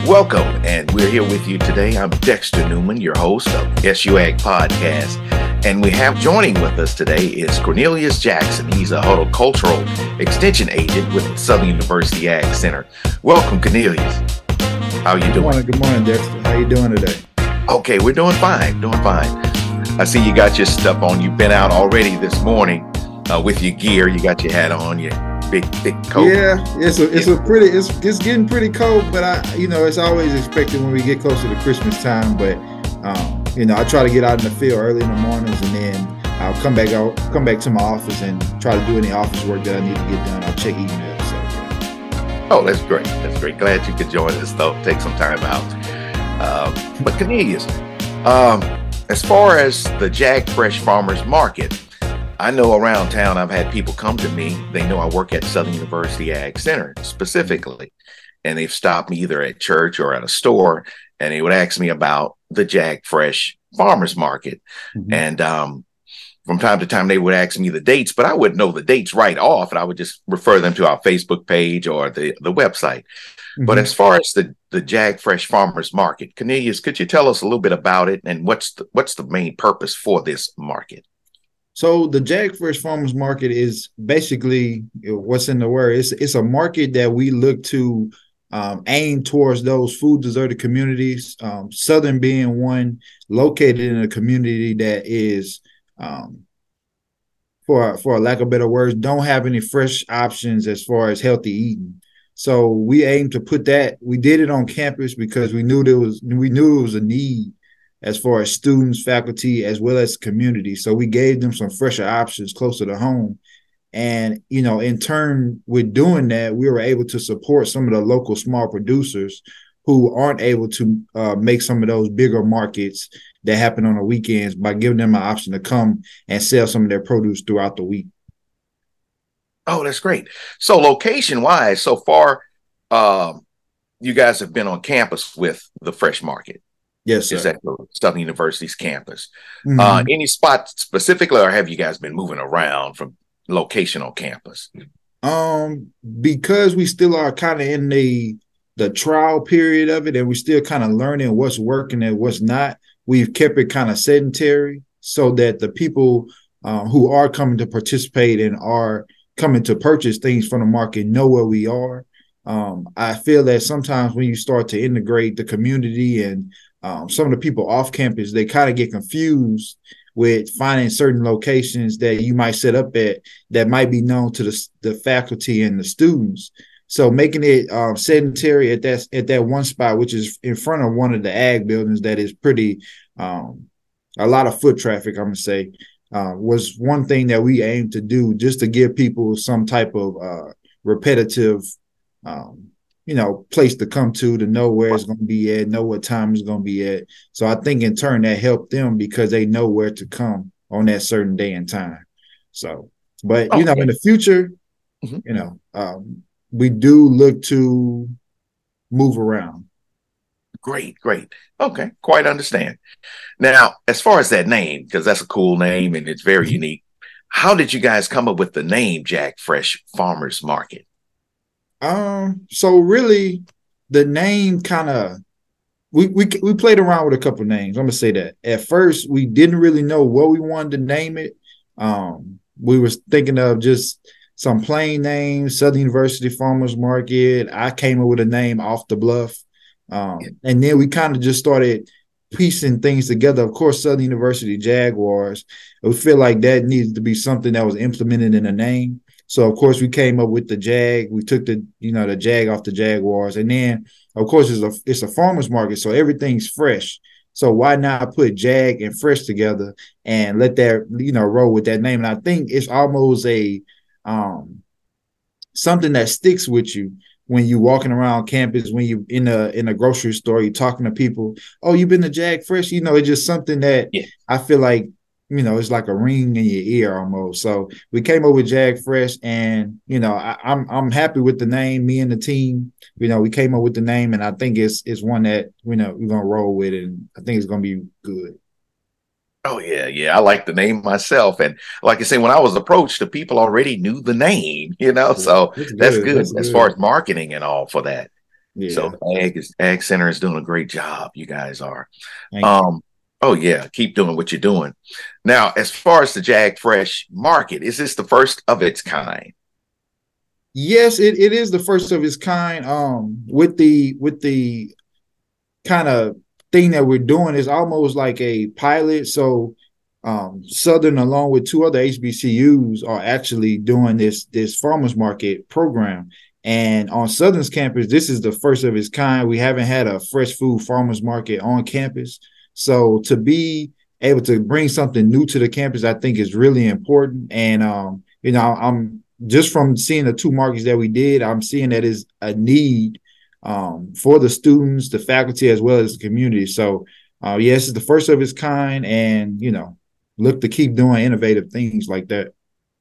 Welcome, and we're here with you today. I'm Dexter Newman, your host of SU Ag Podcast, and we have joining with us today is Cornelius Jackson. He's a horticultural extension agent with Southern University Ag Center. Welcome, Cornelius. How are you doing? Good morning, Dexter. How you doing today? Okay, we're doing fine, I see you got your stuff on. You've been out already this morning with your gear. You got your hat on, your big thick coat. Yeah, it's getting pretty cold, but it's always expected when we get closer to Christmas time. But I try to get out in the field early in the mornings, and then I'll come back to my office and try to do any office work that I need to get done. I'll check emails. So, yeah. Oh, that's great. Glad you could join us, though. Take some time out. But Cornelius, as far as the Jag Fresh Farmers Market, I know around town I've had people come to me. They know I work at Southern University Ag Center specifically, and they've stopped me either at church or at a store, and they would ask me about the Jag Fresh Farmers Market. Mm-hmm. And from time to time, they would ask me the dates, but I wouldn't know the dates right off, and I would just refer them to our Facebook page or the website. Mm-hmm. But as far as the Jag Fresh Farmers Market, Cornelius, could you tell us a little bit about it and what's the main purpose for this market? So the Jag Fresh Farmers Market is basically what's in the word. It's a market that we look to aim towards those food deserted communities. Southern being one, located in a community that is, for a lack of better words, don't have any fresh options as far as healthy eating. So we aim to put that. We did it on campus because we knew it was a need as far as students, faculty, as well as community. So we gave them some fresher options closer to home. And, in turn, with doing that, we were able to support some of the local small producers who aren't able to make some of those bigger markets that happen on the weekends by giving them an option to come and sell some of their produce throughout the week. Oh, that's great. So location-wise, so far, you guys have been on campus with the Fresh Market. Yes, sir. Is that Southern University's campus? Mm-hmm. Any spot specifically, or have you guys been moving around from location on campus? Because we still are kind of in the trial period of it, and we're still kind of learning what's working and what's not, we've kept it kind of sedentary so that the people who are coming to participate and are coming to purchase things from the market know where we are. I feel that sometimes when you start to integrate the community and some of the people off campus, they kind of get confused with finding certain locations that you might set up at that might be known to the faculty and the students. So making it sedentary at that one spot, which is in front of one of the ag buildings that is pretty a lot of foot traffic, I'm gonna say, was one thing that we aim to do just to give people some type of repetitive place to come to know where it's going to be at, know what time it's going to be at. So I think in turn that helped them because they know where to come on that certain day and time. So, but in the future, mm-hmm. We do look to move around. Great. Okay, quite understand. Now, as far as that name, because that's a cool name and it's very unique, how did you guys come up with the name Jag Fresh Farmers Market? So really the name kind of, we played around with a couple of names. I'm gonna say that at first we didn't really know what we wanted to name it. We was thinking of just some plain names, Southern University Farmers Market. I came up with a name Off the Bluff. And then we kind of just started piecing things together. Of course, Southern University Jaguars, we feel like that needed to be something that was implemented in the name. So, of course, we came up with the Jag. We took the Jag off the Jaguars. And then, of course, it's a farmer's market, so everything's fresh. So why not put Jag and Fresh together and let that, roll with that name? And I think it's almost a something that sticks with you when you're walking around campus, when you're in a grocery store, you're talking to people. Oh, you've been to Jag Fresh? It's just something that I feel like, it's like a ring in your ear almost. So we came up with Jag Fresh, and I'm happy with the name. Me and the team, we came up with the name, and I think it's one that we're gonna roll with, and I think it's gonna be good. Oh yeah, I like the name myself, and like I say, when I was approached, the people already knew the name, so that's good as far as marketing and all for that. So Yeah. Ag Center is doing a great job. You guys are. Thank you. Um, oh yeah, keep doing what you're doing. Now, as far as the Jag Fresh market, is this the first of its kind? Yes, it is the first of its kind. With the kind of thing that we're doing is almost like a pilot. So Southern, along with two other HBCUs, are actually doing this farmers market program. And on Southern's campus, this is the first of its kind. We haven't had a fresh food farmers market on campus. So to be able to bring something new to the campus, I think is really important. And I'm just from seeing the two markets that we did, I'm seeing that is a need for the students, the faculty, as well as the community. So, yes, it's the first of its kind, and look to keep doing innovative things like that.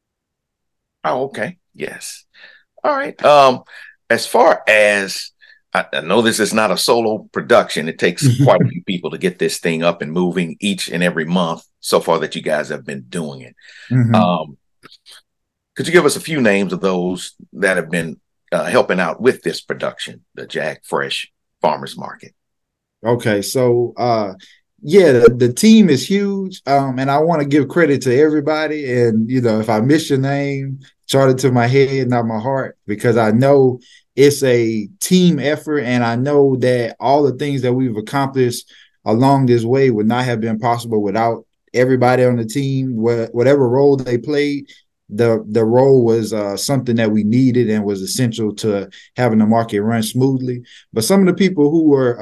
Oh, okay. Yes. All right. As far as I know, this is not a solo production. It takes quite a few people to get this thing up and moving each and every month so far that you guys have been doing it. Mm-hmm. Um, could you give us a few names of those that have been helping out with this production, the Jag Fresh Farmers Market? Okay, so yeah, the team is huge, and I want to give credit to everybody. And if I miss your name, chart it to my head, not my heart, because I know it's a team effort, and I know that all the things that we've accomplished along this way would not have been possible without everybody on the team, whatever role they played. The role was something that we needed and was essential to having the market run smoothly. But some of the people who were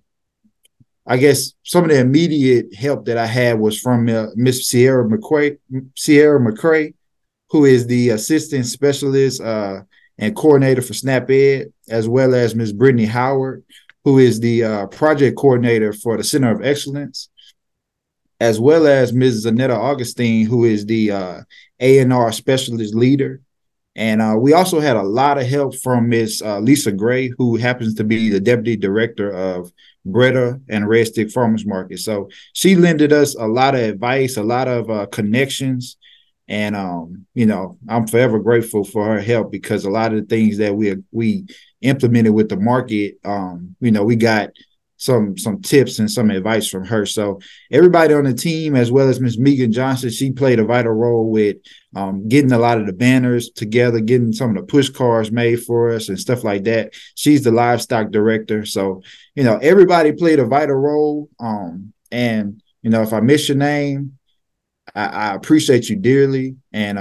I guess some of the immediate help that I had was from Miss Sierra McCray, who is the assistant specialist and coordinator for SNAP Ed, as well as Miss Brittany Howard, who is the project coordinator for the Center of Excellence, as well as Ms. Zanetta Augustine, who is the A&R specialist leader. And we also had a lot of help from Miss Lisa Gray, who happens to be the deputy director of Breda and Red Stick Farmers Market. So she lended us a lot of advice, a lot of connections. And, I'm forever grateful for her help, because a lot of the things that we implemented with the market, we got some tips and some advice from her. So everybody on the team, as well as Miss Megan Johnson, she played a vital role with getting a lot of the banners together, getting some of the push cards made for us and stuff like that. She's the livestock director. So, everybody played a vital role. And, if I miss your name, I appreciate you dearly. And,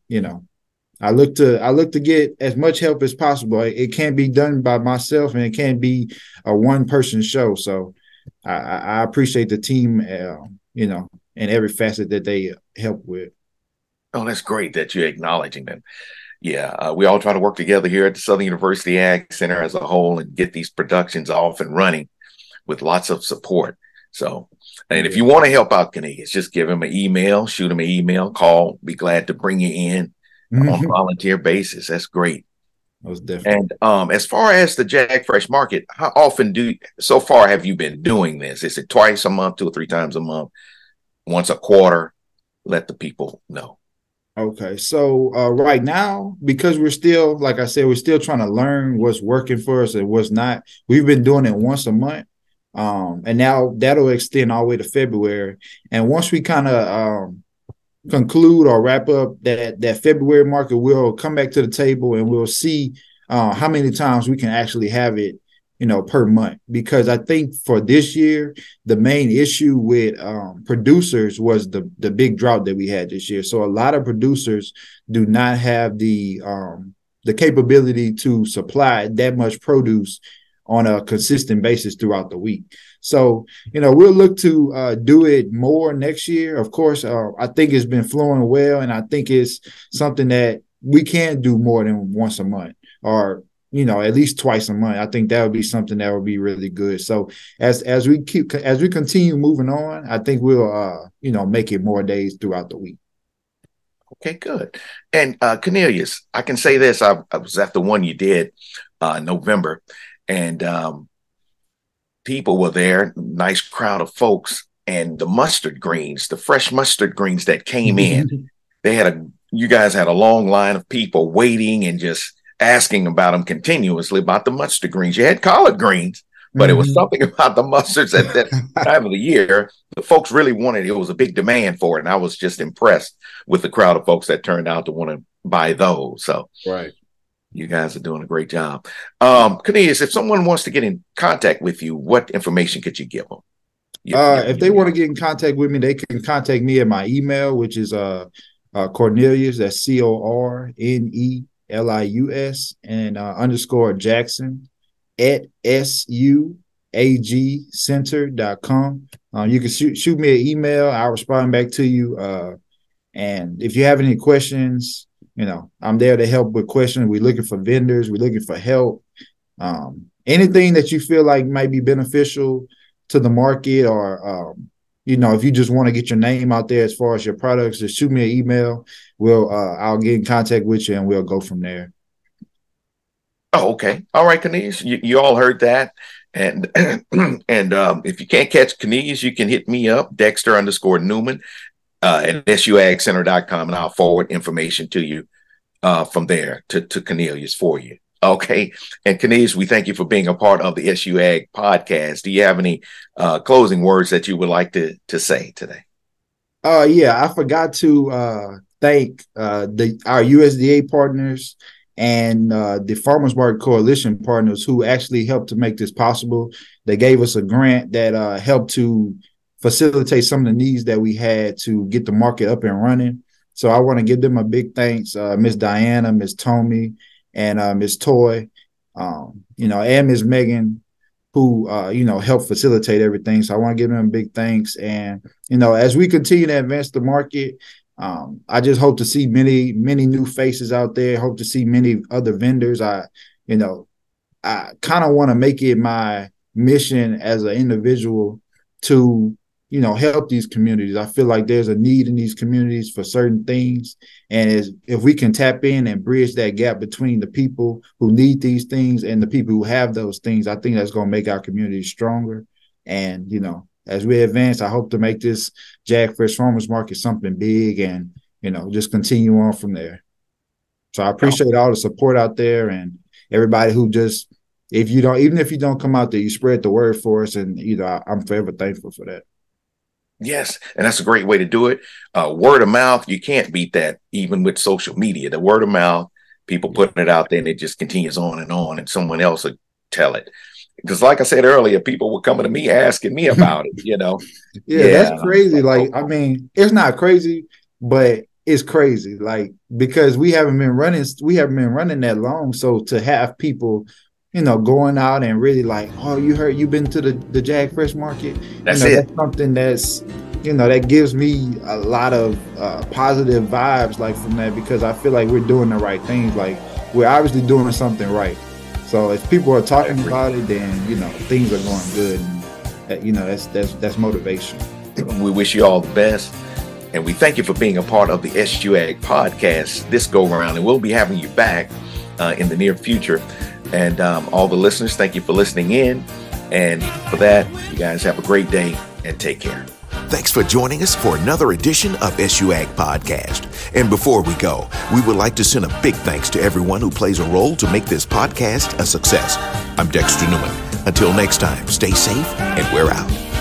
I look to get as much help as possible. It can't be done by myself, and it can't be a one person show. So I appreciate the team, in every facet that they help with. Oh, that's great that you're acknowledging them. Yeah, we all try to work together here at the Southern University Ag Center as a whole and get these productions off and running with lots of support. So, and if you want to help out Canadians, just give him an email, shoot him an email, call. Be glad to bring you in on a volunteer basis. That's great. Most definitely. And as far as the Jag Fresh Market, how often so far have you been doing this? Is it twice a month, 2 or 3 times a month, once a quarter? Let the people know. Okay, so right now, because we're still, like I said, we're still trying to learn what's working for us and what's not. We've been doing it once a month, and now that'll extend all the way to February. And once we kind of conclude or wrap up that February market, we'll come back to the table and we'll see how many times we can actually have it, per month. Because I think for this year, the main issue with producers was the big drought that we had this year. So a lot of producers do not have the capability to supply that much produce on a consistent basis throughout the week. So, we'll look to do it more next year. Of course, I think it's been flowing well, and I think it's something that we can do more than once a month, or at least twice a month. I think that would be something that would be really good. So as we continue moving on, I think we'll make it more days throughout the week. Okay, good. And Cornelius, I can say this: I was at the one you did in November, and people were there, nice crowd of folks, and the mustard greens, the fresh mustard greens that came in, you guys had a long line of people waiting and just asking about them continuously about the mustard greens. You had collard greens, but it was something about the mustards at that time of the year. The folks really wanted it. It was a big demand for it. And I was just impressed with the crowd of folks that turned out to want to buy those. So right. You guys are doing a great job. Cornelius, if someone wants to get in contact with you, what information could you give them? If they want to get in contact with me, they can contact me at my email, which is Cornelius, that's Cornelius and _ Jackson at suagcenter.com. You can shoot me an email. I'll respond back to you. And if you have any questions, I'm there to help with questions. We're looking for vendors. We're looking for help. Anything that you feel like might be beneficial to the market, or if you just want to get your name out there as far as your products, just shoot me an email. I'll get in contact with you and we'll go from there. Oh, okay. All right, Cornelius. You all heard that. And if you can't catch Cornelius, you can hit me up, Dexter_Newman at suagcenter.com, and I'll forward information to you from there to Cornelius for you. Okay. And Cornelius, we thank you for being a part of the SU Ag podcast. Do you have any closing words that you would like to say today? Yeah, I forgot to thank our USDA partners and the Farmers Market Coalition partners who actually helped to make this possible. They gave us a grant that helped to facilitate some of the needs that we had to get the market up and running. So I want to give them a big thanks, Miss Diana, Miss Tommy, and Miss Toy, and Miss Megan, who helped facilitate everything. So I want to give them a big thanks. And as we continue to advance the market, I just hope to see many new faces out there. Hope to see many other vendors. I kind of want to make it my mission as an individual to help these communities. I feel like there's a need in these communities for certain things. And if we can tap in and bridge that gap between the people who need these things and the people who have those things, I think that's going to make our community stronger. And, as we advance, I hope to make this Jag Fresh Farmers Market something big and, just continue on from there. So I appreciate all the support out there and everybody who just, even if you don't come out there, you spread the word for us. And, I'm forever thankful for that. Yes, and that's a great way to do it. Word of mouth, you can't beat that even with social media. The word of mouth, people putting it out there, and it just continues on, and someone else will tell it. Because like I said earlier, people were coming to me asking me about it, Yeah, that's crazy. It's not crazy, but it's crazy. Because we haven't been running that long. So to have people going out and really oh, you've been to the Jag Fresh Market. That's that's something that's, that gives me a lot of positive vibes from that, because I feel like we're doing the right things. We're obviously doing something right. So if people are talking about it, then, things are going good. And, that's motivation. We wish you all the best. And we thank you for being a part of the SU Ag podcast this go around. And we'll be having you back in the near future. And all the listeners, thank you for listening in. And for that, you guys have a great day and take care. Thanks for joining us for another edition of SU Ag Podcast. And before we go, we would like to send a big thanks to everyone who plays a role to make this podcast a success. I'm Dexter Newman. Until next time, stay safe and we're out.